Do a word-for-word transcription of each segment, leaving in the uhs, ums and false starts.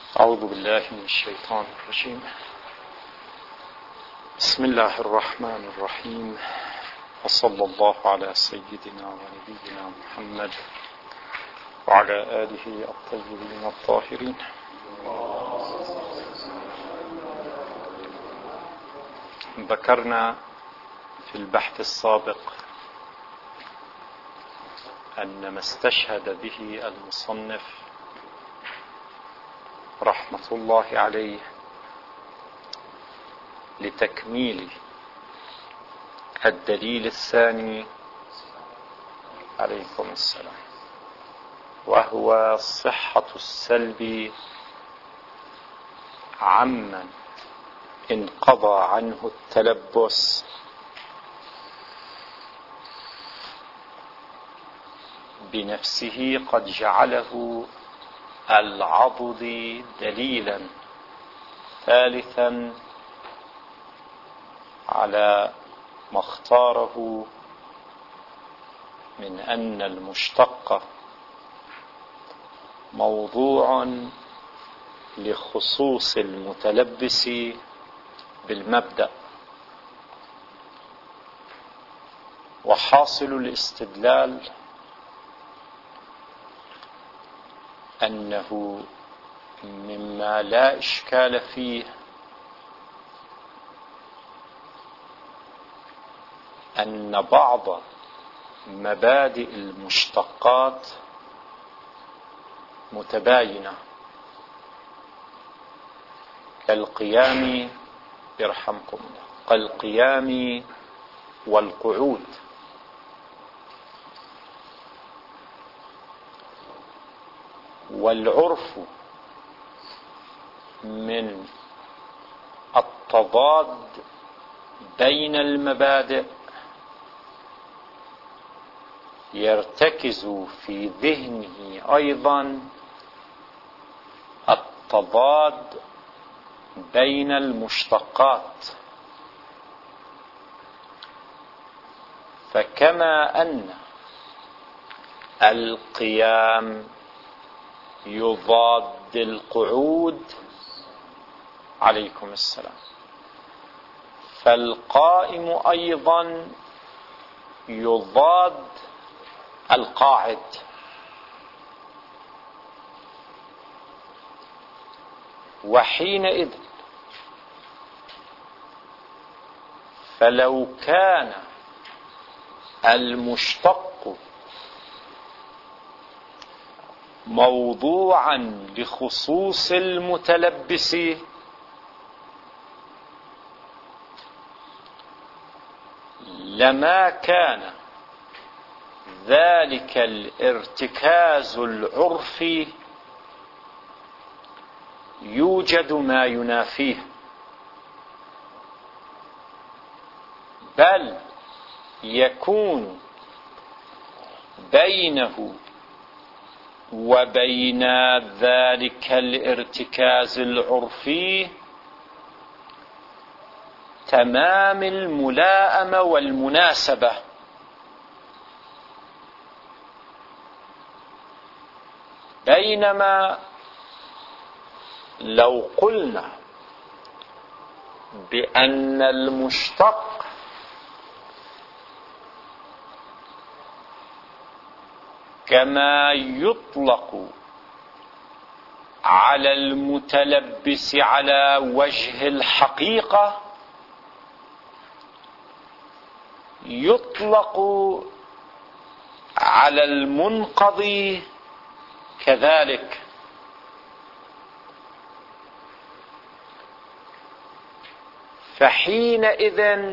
أعوذ بالله من الشيطان الرجيم. بسم الله الرحمن الرحيم، وصلى الله على سيدنا ونبينا محمد وعلى آله الطيبين الطاهرين. ذكرنا في البحث السابق أن ما استشهد به المصنف رحمة الله عليه لتكميل الدليل الثاني عليكم السلام، وهو صحة السلب عمن انقضى عنه التلبس بنفسه قد جعله العضد دليلا ثالثا على ما اختاره من أن المشتق موضوع لخصوص المتلبس بالمبدأ. وحاصل الاستدلال أنه مما لا إشكال فيه أن بعض مبادئ المشتقات متباينة، كالقيام يرحمكم الله كالقيام والقعود، والعرف من التضاد بين المبادئ يرتكز في ذهنه أيضا التضاد بين المشتقات. فكما أن القيام يضاد القعود عليكم السلام، فالقائم أيضا يضاد القاعد. وحينئذ فلو كان المشتق موضوعا لخصوص المتلبس لما كان ذلك الارتكاز العرفي يوجد ما ينافيه، بل يكون بينه وبين ذلك الارتكاز العرفي تمام الملائمة والمناسبة. بينما لو قلنا بأن المشتق كما يطلق على المتلبس على وجه الحقيقة يطلق على المنقضي كذلك. فحينئذ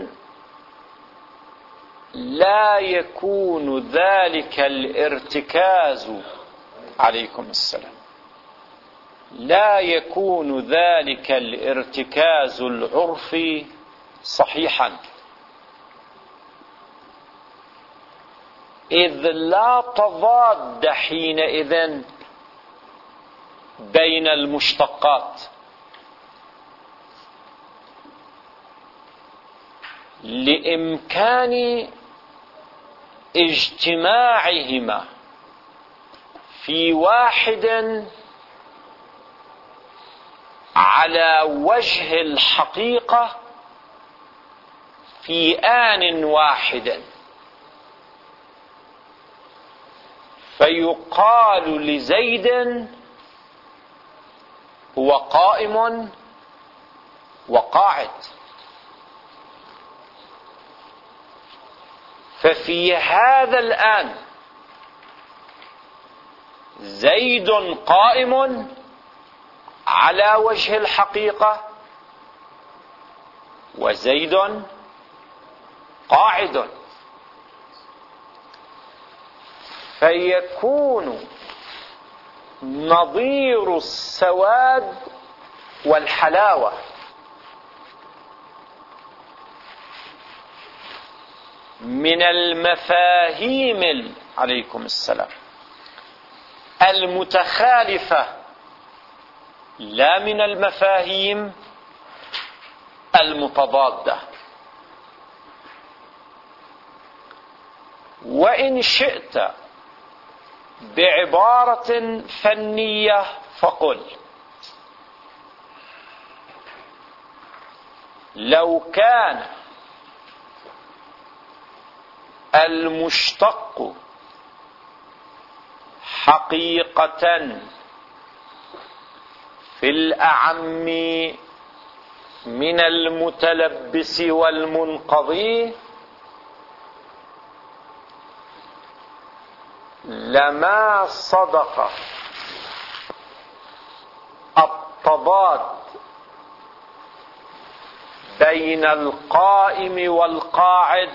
لا يكون ذلك الارتكاز عليكم السلام لا يكون ذلك الارتكاز العرفي صحيحا، إذ لا تضاد حينئذ بين المشتقات، لإمكان اجتماعهما في واحد على وجه الحقيقة في آن واحد، فيقال لزيد هو قائم وقاعد، ففي هذا الآن زيد قائم على وجه الحقيقة وزيد قاعد، فيكون نظير السواد والحلاوة من المفاهيم عليكم السلام المتخالفة، لا من المفاهيم المتضادة. وإن شئت بعبارة فنية فقل: لو كان المشتق حقيقة في الأعم من المتلبس والمنقضي لما صدق التضاد بين القائم والقاعد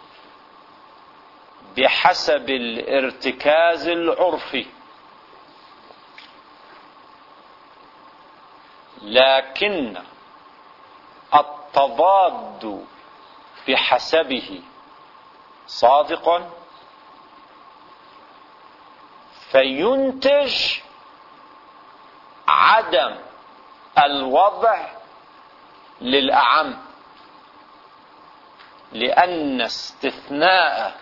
بحسب الارتكاز العرفي، لكن التضاد بحسبه صادق، فينتج عدم الوضع للأعم، لأن استثناء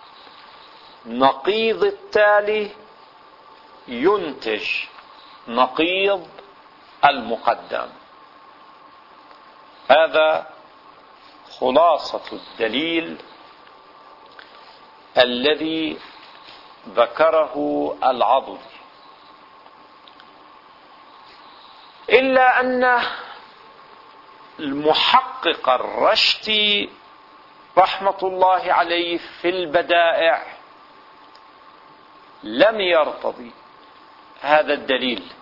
نقيض التالي ينتج نقيض المقدم. هذا خلاصة الدليل الذي ذكره العضدي، إلا أن المحقق الرشتي رحمة الله عليه في البدائع لم يرتضي هذا الدليل،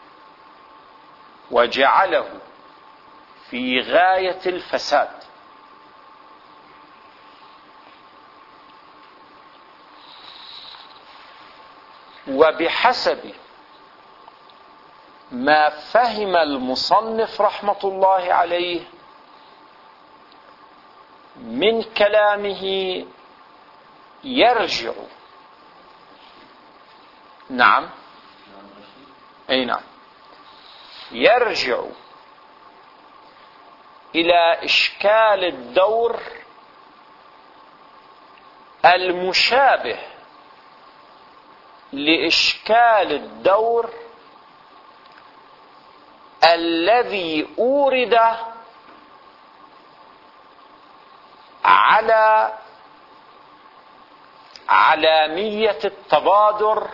وجعله في غاية الفساد، وبحسب ما فهم المصنف رحمة الله عليه من كلامه يرجع نعم أي نعم يرجع إلى إشكال الدور المشابه لإشكال الدور الذي أورد على علامية التبادر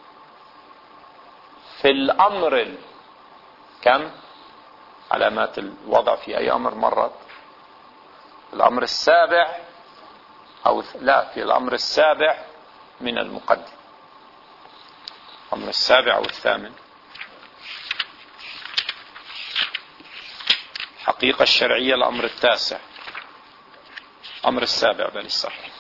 في الأمر كم علامات الوضع في أي أمر مرت؟ الأمر السابع أو لا في الأمر السابع من المقدم، الأمر السابع أو الثامن. الحقيقة الشرعية الأمر التاسع، أمر السابع بل الصحيح.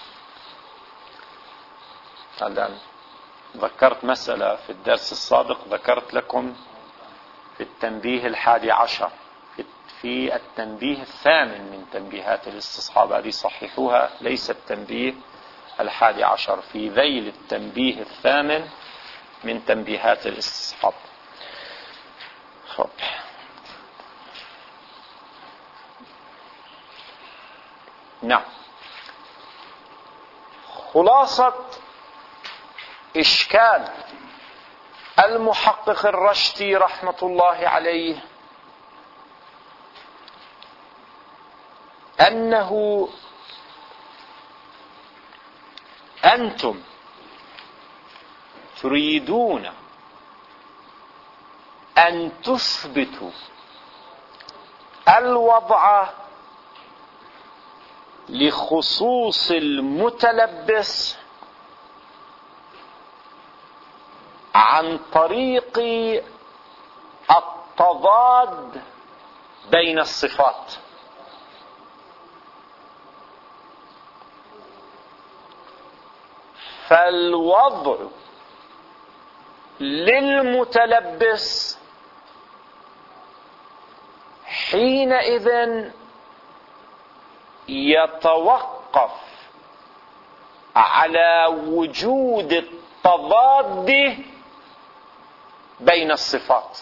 الآن ذكرت مسألة في الدرس السابق، ذكرت لكم في التنبيه الحادي عشر في التنبيه الثامن من تنبيهات الاستصحاب، هذه صححوها، ليس التنبيه الحادي عشر، في ذيل التنبيه الثامن من تنبيهات الاستصحاب. خب نعم، خلاصة إشكال المحقق الرشتي رحمة الله عليه أنه أنتم تريدون أن تثبتوا الوضع لخصوص المتلبس عن طريق التضاد بين الصفات. فالوضع للمتلبس حينئذ يتوقف على وجود التضاد بين الصفات.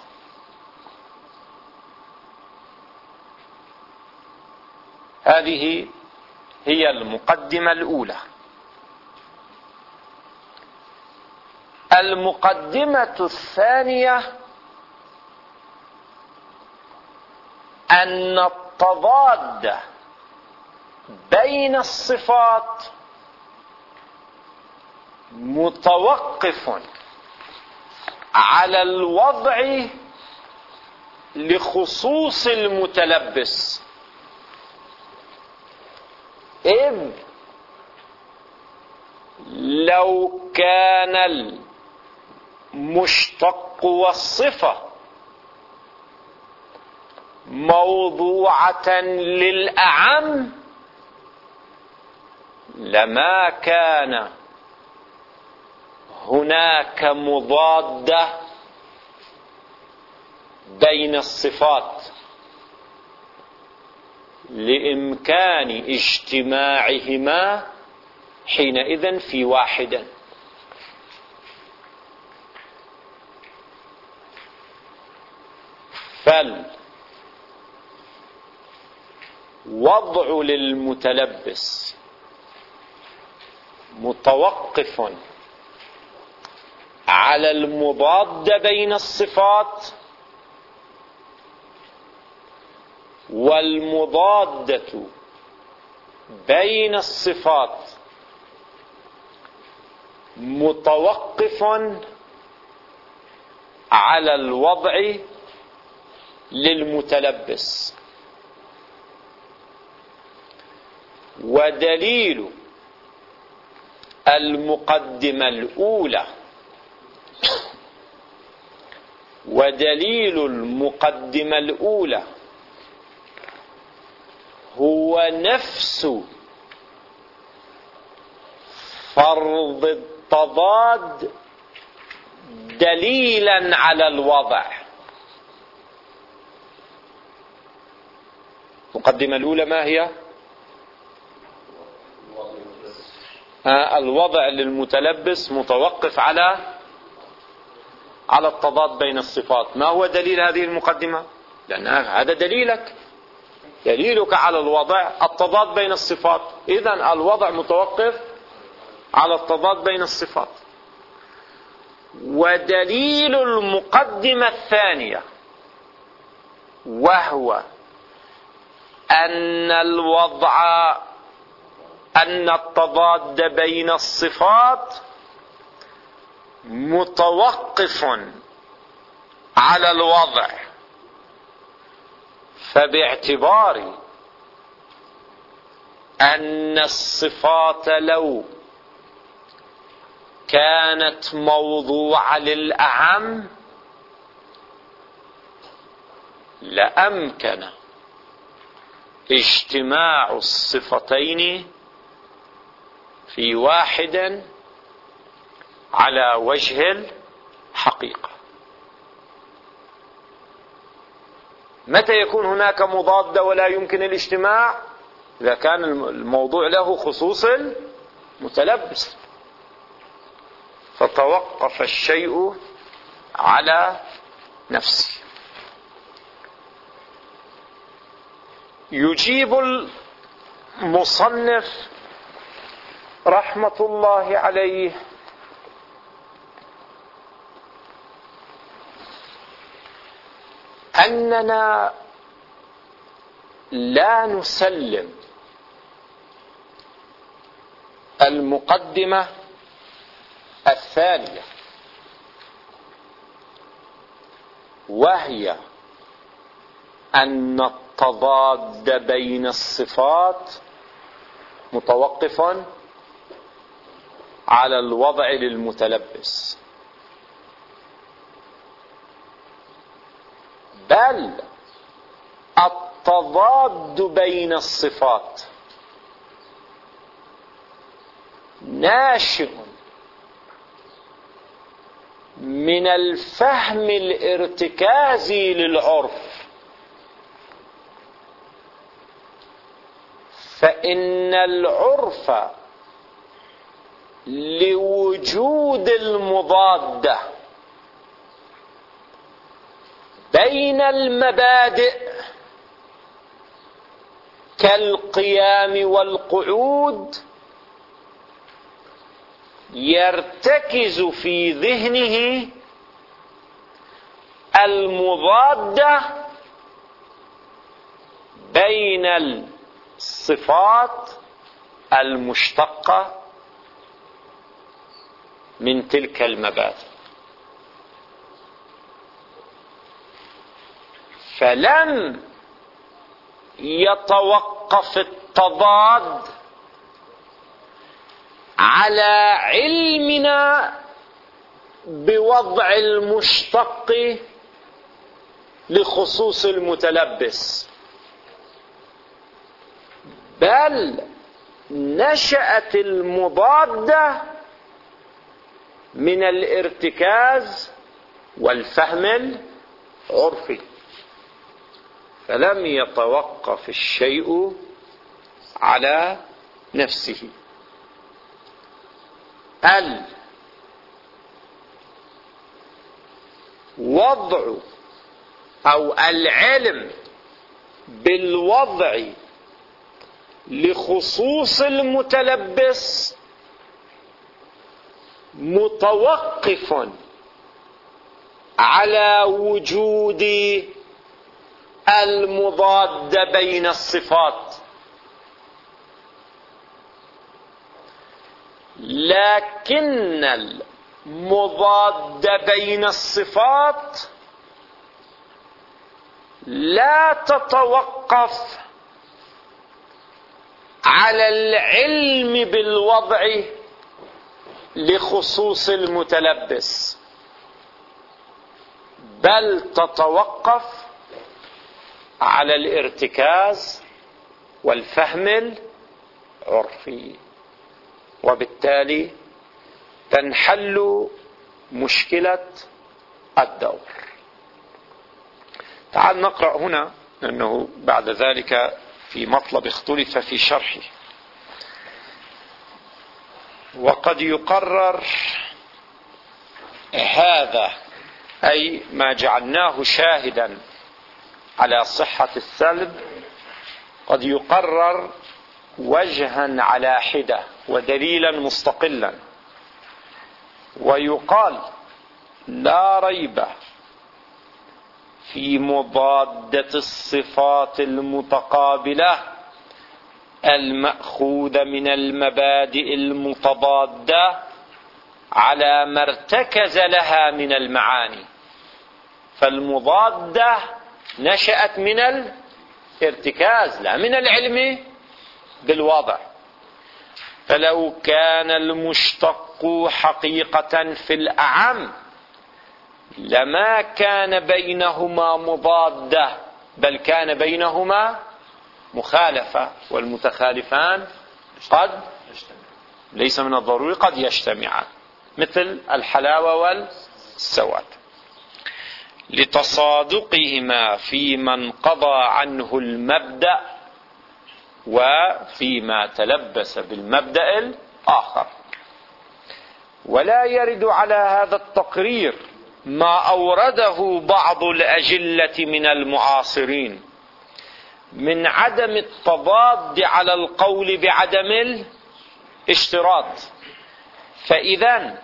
هذه هي المقدمة الأولى. المقدمة الثانية أن التضاد بين الصفات متوقف على الوضع لخصوص المتلبس، إذ لو كان المشتق والصفة موضوعة للأعم لما كان هناك مضادة بين الصفات لإمكان اجتماعهما حينئذ في واحد. فالوضع للمتلبس متوقف على المضاد بين الصفات، والمضادة بين الصفات متوقف على الوضع للمتلبس. ودليل المقدمة الأولى ودليل المقدمة الأولى هو نفس فرض التضاد دليلا على الوضع. المقدمة الأولى ما هي؟ آه الوضع للمتلبس متوقف على على التضاد بين الصفات. ما هو دليل هذه المقدمة؟ لأن هذا دليلك، دليلك على الوضع التضاد بين الصفات، إذن الوضع متوقف على التضاد بين الصفات. ودليل المقدمة الثانية وهو أن الوضع أن التضاد بين الصفات متوقف على الوضع، فباعتبار أن الصفات لو كانت موضوعة للأعم لأمكن اجتماع الصفتين في واحد على وجه الحقيقة. متى يكون هناك مضاد ولا يمكن الاجتماع؟ إذا كان الموضوع له خصوص المتلبس، فتوقف الشيء على نفسه. يجيب المصنف رحمة الله عليه أننا لا نسلم المقدمة الثانية، وهي أن التضاد بين الصفات متوقف على الوضع للمتلبس، بل التضاد بين الصفات ناشئ من الفهم الارتكازي للعرف، فإن العرف لوجود المضادة بين المبادئ كالقيام والقعود يرتكز في ذهنه المضادة بين الصفات المشتقة من تلك المبادئ، فلم يتوقف التضاد على علمنا بوضع المشتق لخصوص المتلبس، بل نشأت المضادة من الارتكاز والفهم العرفي، فلم يتوقف الشيء على نفسه. الوضع أو العلم بالوضع لخصوص المتلبس متوقف على وجود المضاد بين الصفات، لكن المضاد بين الصفات لا تتوقف على العلم بالوضع لخصوص المتلبس، بل تتوقف على الارتكاز والفهم العرفي، وبالتالي تنحل مشكلة الدور. تعال نقرأ هنا، لأنه بعد ذلك في مطلب اختلف في شرحه. وقد يقرر هذا، أي ما جعلناه شاهدا على صحة السلب، قد يقرر وجها على حدة ودليلا مستقلا، ويقال لا ريب في مضادة الصفات المتقابلة المأخوذة من المبادئ المتضادة على ما ارتكز لها من المعاني، فالمضادة نشأت من الارتكاز لا من العلم بالوضع. فلو كان المشتق حقيقة في الأعم لما كان بينهما مضادة، بل كان بينهما مخالفة، والمتخالفان قد ليس من الضروري قد يجتمعان، مثل الحلاوة والسواد، لتصادقهما فيما انقضى عنه المبدأ وفيما تلبس بالمبدأ الآخر. ولا يرد على هذا التقرير ما أورده بعض الأجلة من المعاصرين من عدم التضاد على القول بعدم الاشتراط. فإذا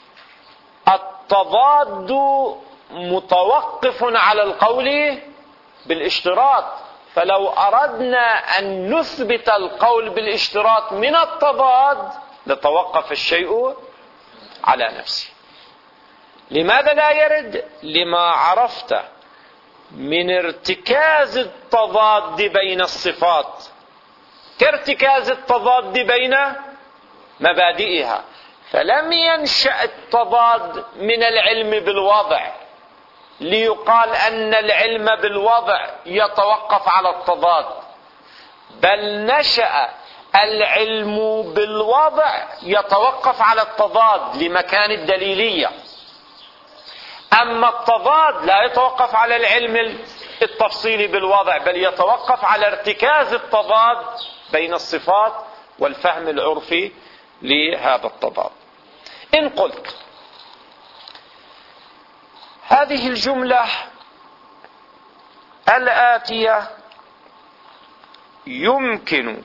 التضاد متوقف على القول بالاشتراط، فلو أردنا أن نثبت القول بالاشتراط من التضاد لتوقف الشيء على نفسه. لماذا لا يرد؟ لما عرفت من ارتكاز التضاد بين الصفات كارتكاز التضاد بين مبادئها، فلم ينشأ التضاد من العلم بالوضع ليقال أن العلم بالوضع يتوقف على التضاد، بل نشأ العلم بالوضع يتوقف على التضاد لمكان الدليلية. أما التضاد لا يتوقف على العلم التفصيلي بالوضع، بل يتوقف على ارتكاز التضاد بين الصفات والفهم العرفي لهذا التضاد. إن قلت هذه الجملة الآتية يمكن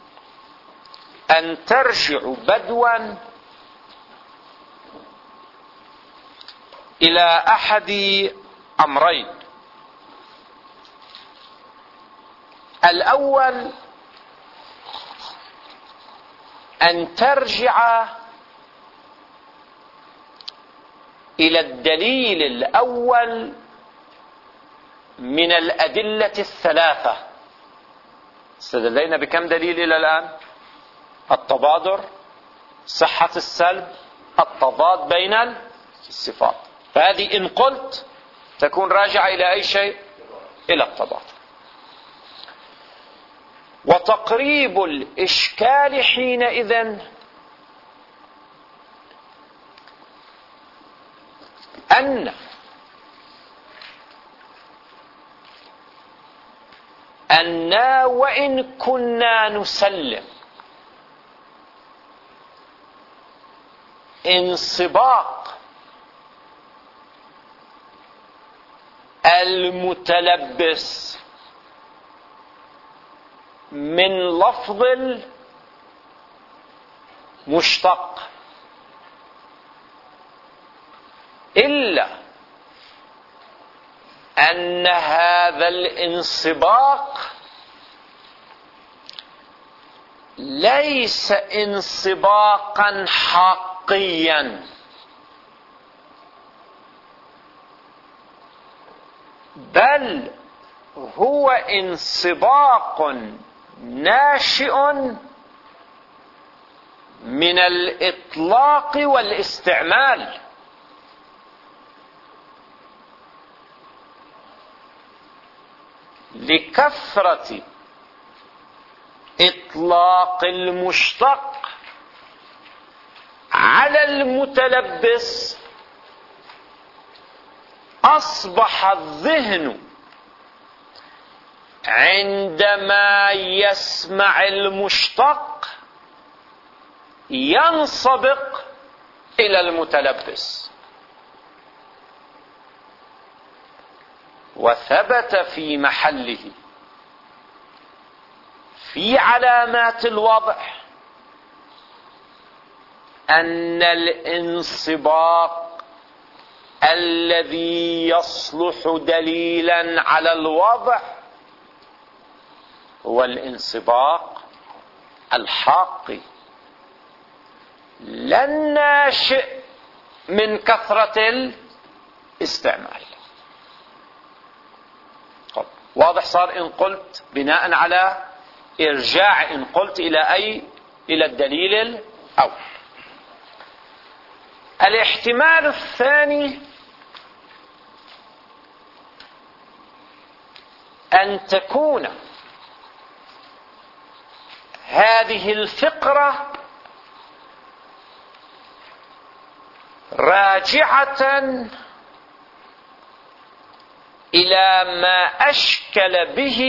أن ترجع بدوا إلى أحد أمرين: الأول أن ترجع إلى الدليل الأول من الأدلة الثلاثة. استدلينا بكم دليل إلى الآن؟ التبادر، صحة السلب، التضاد بين الصفات. فهذه إن قلت تكون راجعة إلى أي شيء؟ إلى التبادر. وتقريب الإشكال حينئذ أن أننا وإن كنا نسلم انصباق المتلبس من لفظ المشتق، إلا أن هذا الانصباق ليس انصباقا حقيا، بل هو انصباق ناشئ من الإطلاق والاستعمال. لكثرة إطلاق المشتق على المتلبس أصبح الذهن عندما يسمع المشتق ينسبق إلى المتلبس. وثبت في محله في علامات الوضع أن الانصباق الذي يصلح دليلا على الوضع هو الانصباق الحاقي، لا الناشئ من كثرة الاستعمال. واضح صار؟ إن قلت بناء على إرجاع إن قلت إلى أي إلى الدليل الأول. الاحتمال الثاني أن تكون هذه الفقرة راجعة إلى ما أشكل به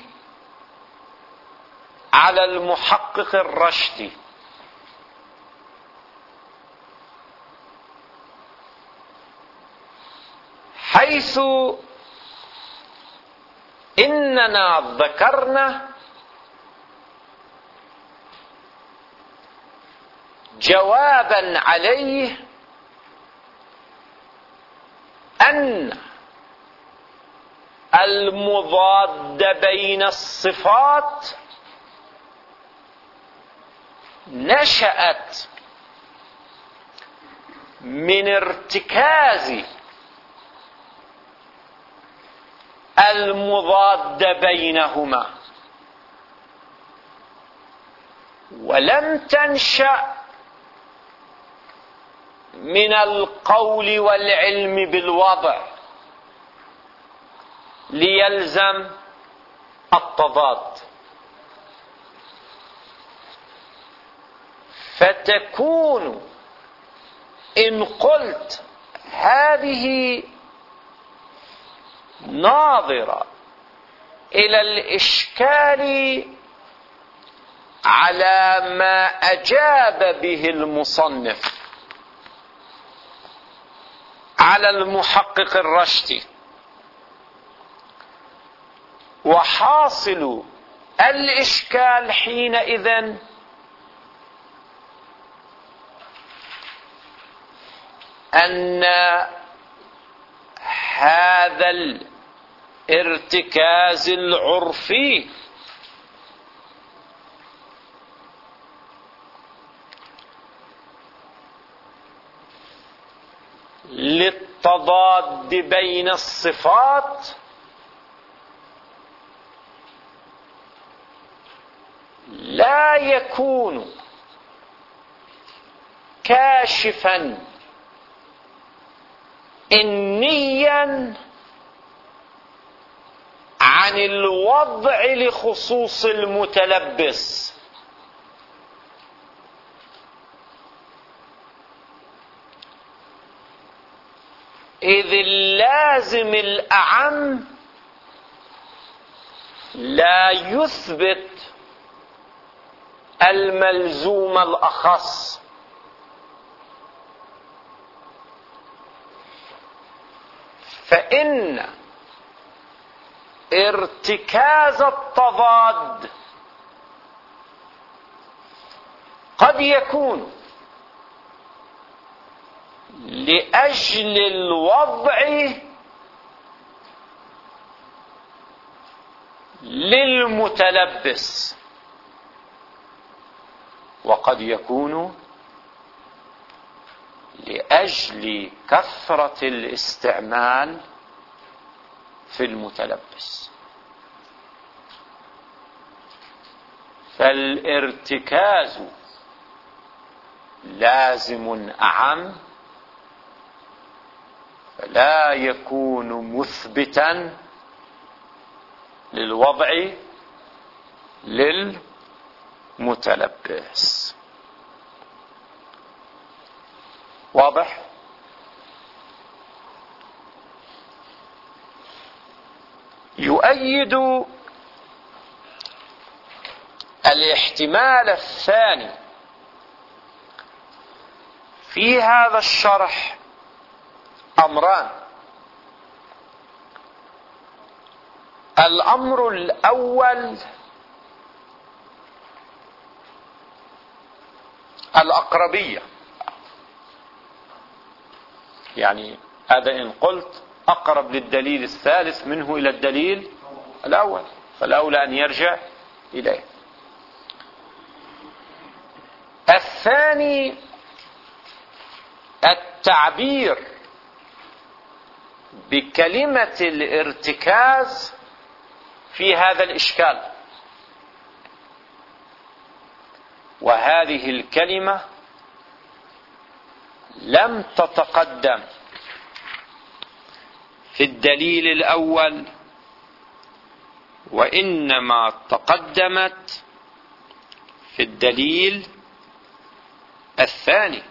على المحقق الرشدي، حيث إننا ذكرنا جوابا عليه أن المضاد بين الصفات نشأت من ارتكاز المضاد بينهما، ولم تنشأ من القول والعلم بالوضع ليلزم التضاد. فتكون إن قلت هذه ناظرة إلى الإشكال على ما أجاب به المصنف على المحقق الرشدي، وحاصل الإشكال حينئذ أن هذا الارتكاز العرفي للتضاد بين الصفات لا يكون كاشفا إنيا عن الوضع لخصوص المتلبس، إذ اللازم الأعم لا يثبت الملزوم الأخص. فإن ارتكاز التضاد قد يكون لأجل الوضع للمتلبس، وقد يكون لأجل كثرة الاستعمال في المتلبس. فالارتكاز لازم أعم، فلا يكون مثبتا للوضع للمتلبس. واضح؟ يؤيد الاحتمال الثاني في هذا الشرح أمران. الأمر الأول الأقربية، يعني هذا إن قلت أقرب للدليل الثالث منه إلى الدليل الأول، فالأولى أن يرجع إليه. الثاني التعبير بكلمة الارتكاز في هذا الإشكال، وهذه الكلمة لم تتقدم في الدليل الأول، وإنما تقدمت في الدليل الثاني.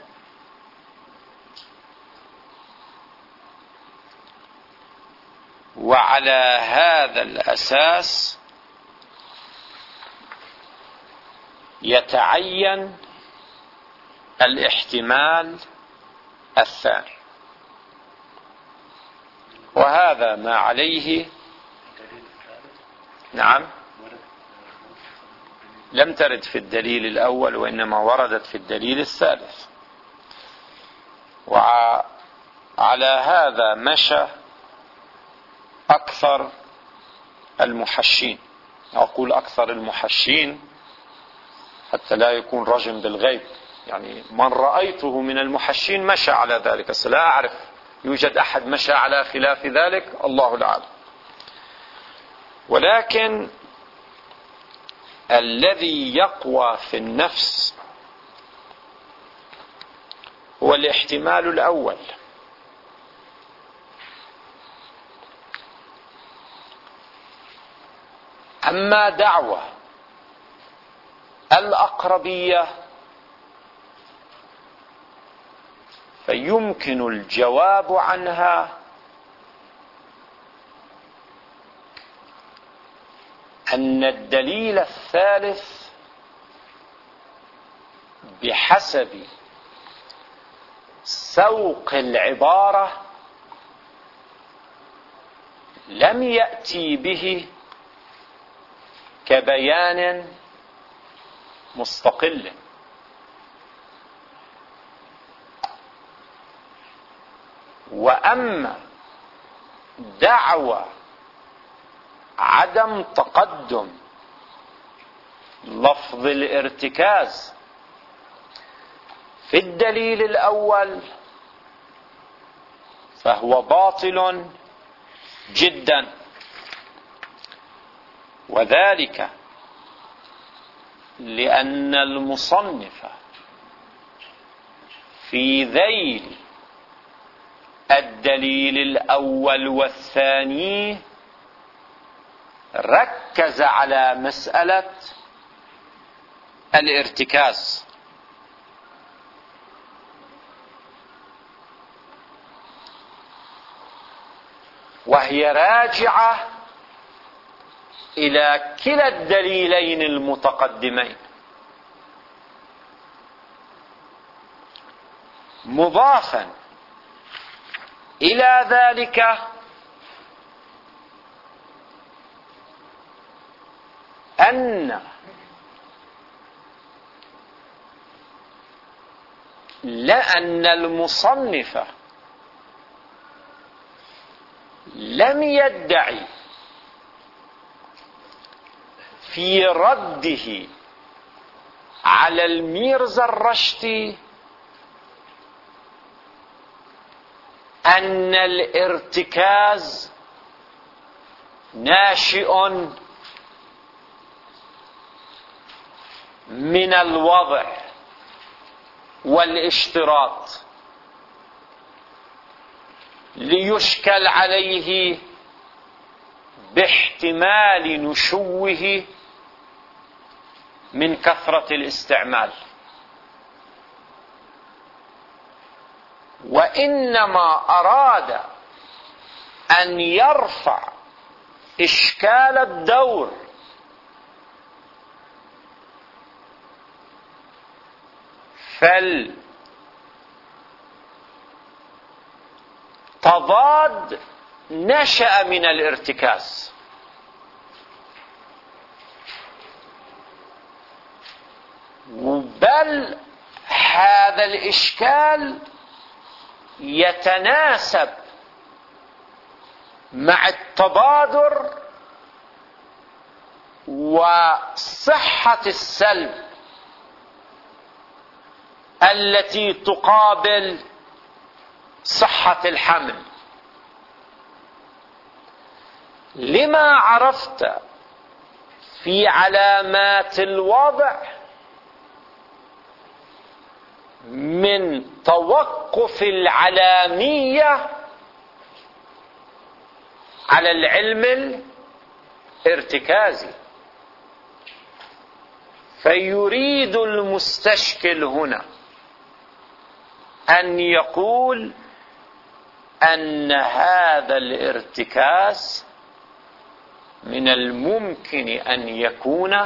وعلى هذا الأساس يتعين الاحتمال الثاني، وهذا ما عليه. نعم، لم ترد في الدليل الأول، وإنما وردت في الدليل الثالث. وعلى هذا مشى أكثر المحشين، أقول أكثر المحشين، حتى لا يكون رجم بالغيب. يعني من رأيته من المحشين مشى على ذلك، بس لا أعرف يوجد أحد مشى على خلاف ذلك، الله العالم. ولكن الذي يقوى في النفس هو الاحتمال الأول. أما دعوى الأقربية فيمكن الجواب عنها أن الدليل الثالث بحسب سوق العبارة لم يأتي به كبيان مستقل، وأما دعوى عدم تقدم لفظ الارتكاز في الدليل الأول فهو باطل جدا، وذلك لأن المصنف في ذيل الدليل الأول والثاني ركز على مسألة الارتكاز، وهي راجعة إلى كلا الدليلين المتقدمين، مضافا إلى ذلك أن لأن المصنف لم يدعي في رده على الميرزا الرشتي أن الارتكاز ناشئ من الوضع والاشتراط ليشكل عليه باحتمال نشوه من كثرة الاستعمال، وإنما أراد أن يرفع إشكال الدور فالتضاد نشأ من الارتكاز، بل هذا الإشكال يتناسب مع التبادر وصحة السلب التي تقابل صحة الحمل، لما عرفت في علامات الوضع من توقف العلامية على العلم الارتكازي. فيريد المستشكل هنا أن يقول أن هذا الارتكاز من الممكن أن يكون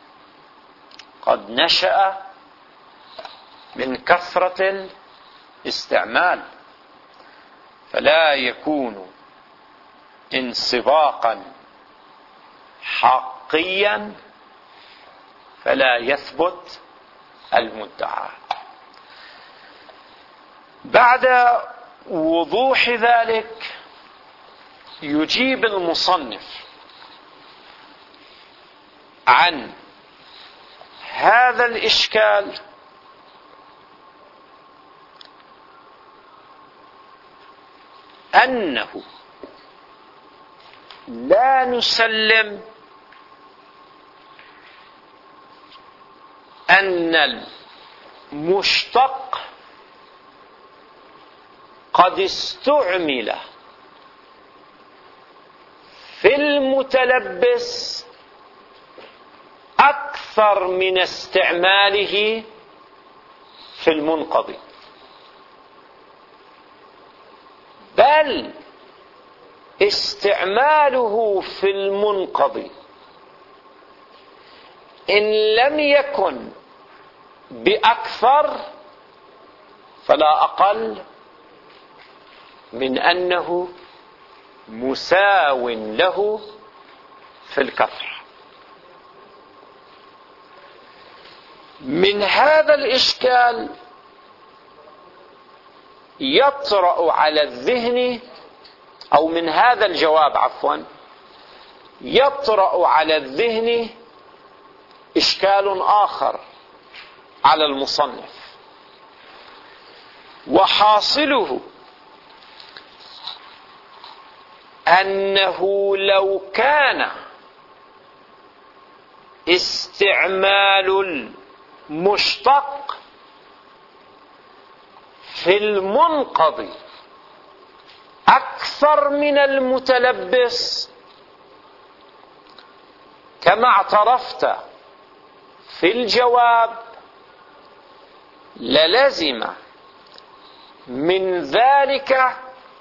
قد نشأ من كثرة الاستعمال، فلا يكون انسباقا حقيا، فلا يثبت المدعى. بعد وضوح ذلك يجيب المصنف عن هذا الإشكال أنه لا نسلم أن المشتق قد استعمل في المتلبس أكثر من استعماله في المنقضي، بل استعماله في المنقضي إن لم يكن بأكثر فلا أقل من أنه مساو له في الكثرة. من هذا الإشكال يطرأ على الذهن، أو من هذا الجواب عفوا يطرأ على الذهن إشكال آخر على المصنف، وحاصله أنه لو كان استعمال المشتق في المنقضي أكثر من المتلبس كما اعترفت في الجواب، للزم من ذلك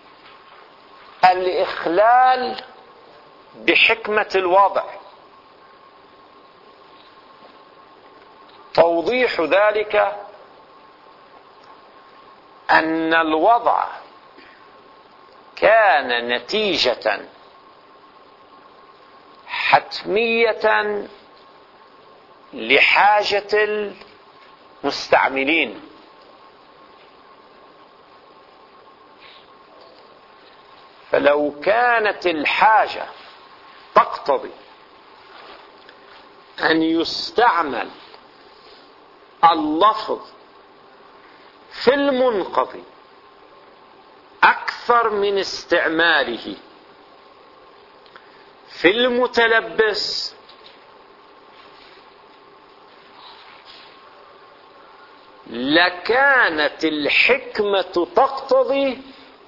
الإخلال بحكمة الوضع. توضيح ذلك أن الوضع كان نتيجة حتمية لحاجة المستعملين، فلو كانت الحاجة تقتضي أن يستعمل اللفظ في المنقضي أكثر من استعماله في المتلبس، لكانت الحكمة تقتضي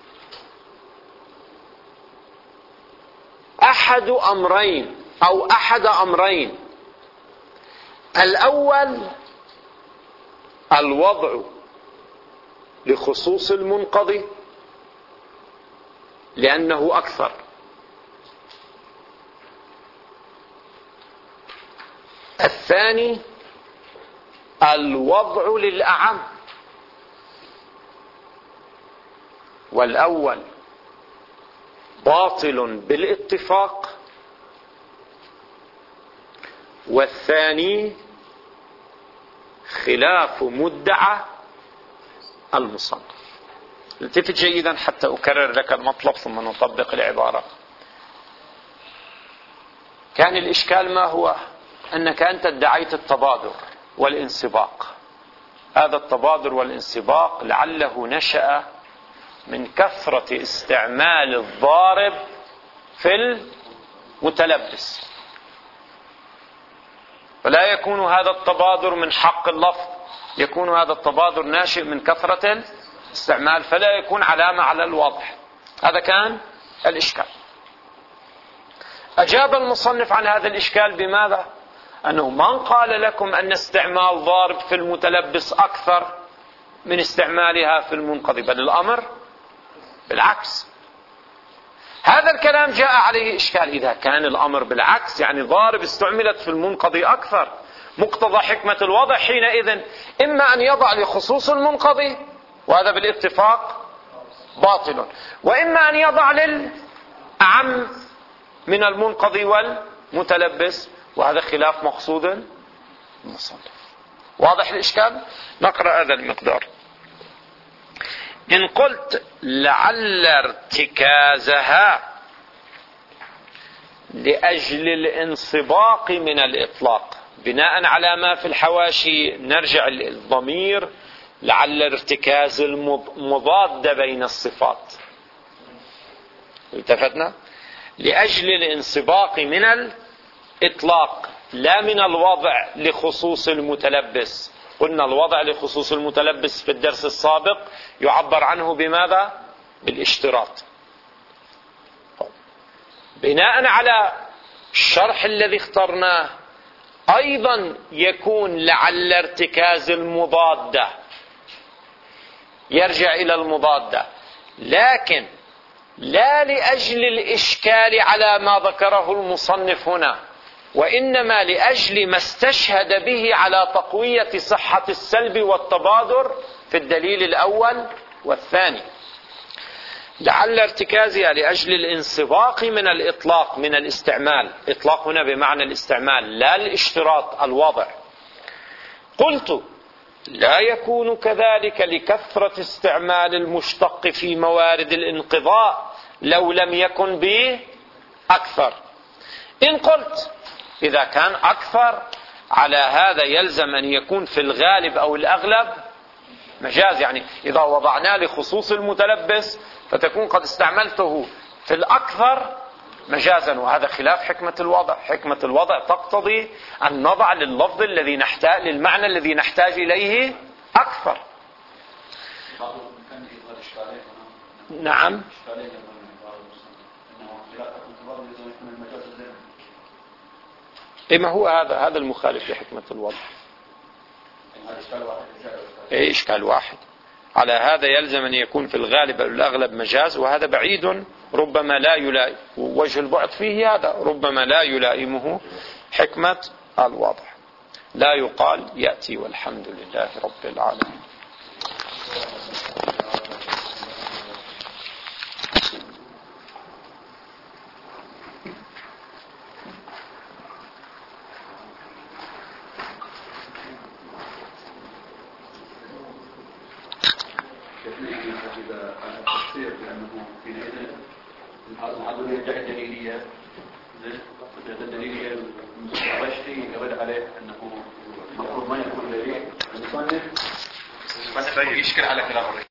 أحد أمرين أو أحد أمرين: الأول الوضع لخصوص المنقضي لأنه أكثر، الثاني الوضع للأعم، والأول باطل بالاتفاق، والثاني خلاف مدعى المصنف. التفت جيدا حتى أكرر لك المطلب ثم نطبق العبارة. كان الإشكال ما هو؟ أنك أنت ادعيت التبادر والانسباق. هذا التبادر والانسباق لعله نشأ من كثرة استعمال الضارب في المتلبس، فلا يكون هذا التبادر من حق اللفظ، يكون هذا التبادر ناشئ من كثرة الاستعمال، فلا يكون علامة على الوضع. هذا كان الإشكال. أجاب المصنف عن هذا الإشكال بماذا؟ أنه من قال لكم أن استعمال ضارب في المتلبس أكثر من استعمالها في المنقضي، بل الأمر بالعكس. هذا الكلام جاء عليه إشكال. إذا كان الأمر بالعكس يعني ضارب استعملت في المنقضي أكثر، مقتضى حكمة الوضع حينئذ إما أن يضع لخصوص المنقضي وهذا بالاتفاق باطل، وإما أن يضع للأعم من المنقضي والمتلبس، وهذا خلاف مقصود المصنف. واضح الإشكال؟ نقرأ هذا المقدار. إن قلت لعل ارتكازها لأجل الانصباق من الإطلاق، بناء على ما في الحواشي نرجع الضمير لعل ارتكاز المضاد بين الصفات. التفتنا لأجل الانسباق من الإطلاق لا من الوضع لخصوص المتلبس. قلنا الوضع لخصوص المتلبس في الدرس السابق يعبر عنه بماذا؟ بالاشتراط. بناء على الشرح الذي اخترناه أيضا يكون لعل ارتكاز المضادة يرجع إلى المضادة، لكن لا لأجل الإشكال على ما ذكره المصنف هنا، وإنما لأجل ما استشهد به على تقوية صحة السلب والتبادر في الدليل الأول والثاني. لعل ارتكازها لأجل الانسباق من الإطلاق من الاستعمال، إطلاق هنا بمعنى الاستعمال لا الاشتراط الوضع. قلت لا يكون كذلك لكثرة استعمال المشتق في موارد الانقضاء لو لم يكن به أكثر. إن قلت إذا كان أكثر على هذا يلزم أن يكون في الغالب أو الأغلب مجاز، يعني إذا وضعناه لخصوص المتلبس فتكون قد استعملته في الأكثر مجازا، وهذا خلاف حكمة الوضع. حكمة الوضع تقتضي أن نضع لللفظ الذي نحتاج للمعنى الذي نحتاج إليه أكثر. نعم إما هو هذا هذا المخالف لحكمة الوضع. إيه إشكال واحد. على هذا يلزم أن يكون في الغالب أو الأغلب مجاز، وهذا بعيد ربما لا يلائم، وجه البعد فيه هذا ربما لا يلائمه حكمة الوضع. لا يقال يأتي والحمد لله رب العالمين. يشكل على كلام